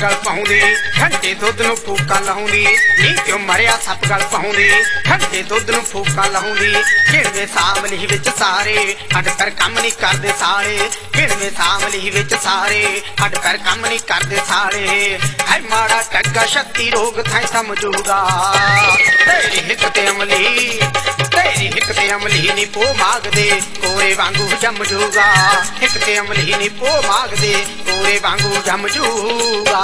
गल पाउंदी ठंडे दुध नूं फूका लाउंदी नी क्यों मरिया सप गल पाउंदी ठंडे दुध नूं फूका लाउंदी खिड़वे सामली विच सारे हड कर कम नहीं करदे सारे खिड़वे सामली विच सारे हड कर कम नहीं करदे सारे है माड़ा टग्गा शक्ति रोग थाई समझूगा तेरी हिक ते अमली तेरी हिक ते अमली नी पो माग दे कोरे वांगू जम जूगा हिक ते अमली नी पो माग दे कोरे वांगू जम जूगा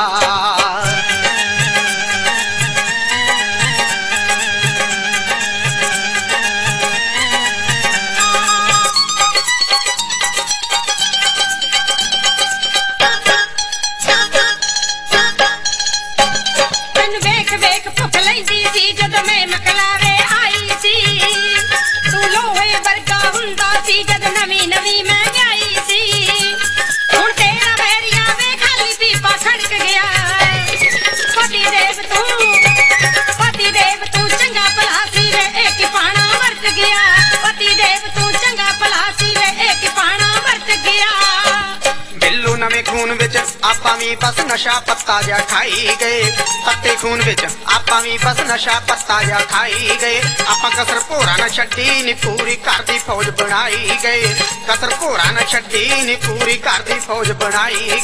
खून विच आपां वी बस नशा पत्ता जा खाई गए पत्ते खून विच आपां वी बस नशा पत्ता जा खाई गए आपां कसर भोरा न छड्डी नी पूरी घर दी फौज बनाई गए कसर भोरा न छड्डी नी पूरी घर दी फौज बनाई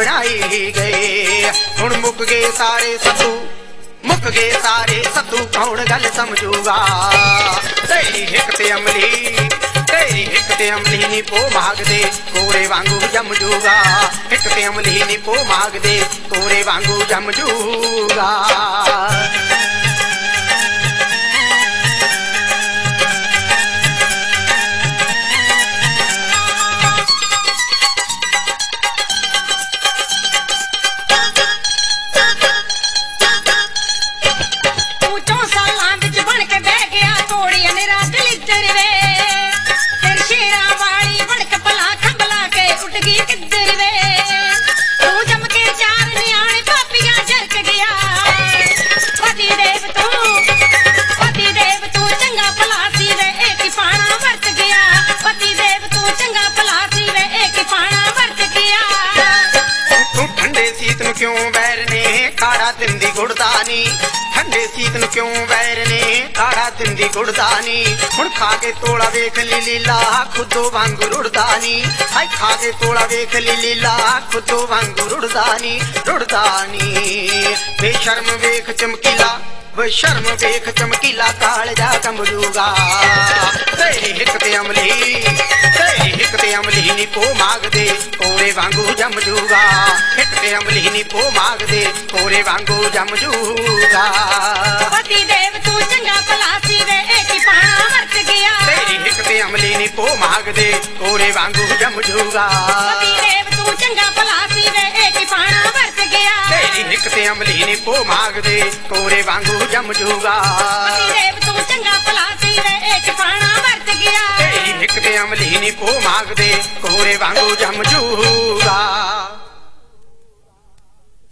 गए हुण मुक गए सारे सत्तू मुक गए सारे सत्तू कौन गल समझूगा तेरी हिक ते अमली तेरी हिक ते अमली नी पो माग दे कोरे वांगू जम जूगा हिक ते अमली नी पो माग दे कोरे वांगू जम जूगा क्यों वैर ने काड़ा दिंदी गुड़दानी ठंडे सीत नूं क्यों वैर ने काड़ा दिंदी गुड़दानी हुण खा के तोड़ा वेख ली लीला खुदो वांगू रुड़दानी हाय खा के तोड़ा वेख ली लीला खुदो वांगू रुड़दानी बेशर्म वेख चमकीला शर्म वेख चमकीला काल जा कमजूगा तेरी हिक ते अमली नी पो माग दे कोरे वांगू जम जूगा हिक ते अमली नी पो माग दे कोरे वांगू जम जूगा पति देव तू चंगा भला सी वे एक पाना मर गया तेरी हिक ते अमली नी पो माग दे कोरे वांगू जम जूगा पति देव तू चंगा भला सी वे एक पाना मर गया तेरी हिक ते अमली नी पो माग दे कोरे वांगू जम जूगा देव तू चंगा भला सी वे एक पाना मर गया तेरी हिक ते अमली नी पो माग दे कोरे वांगू जम जूगा।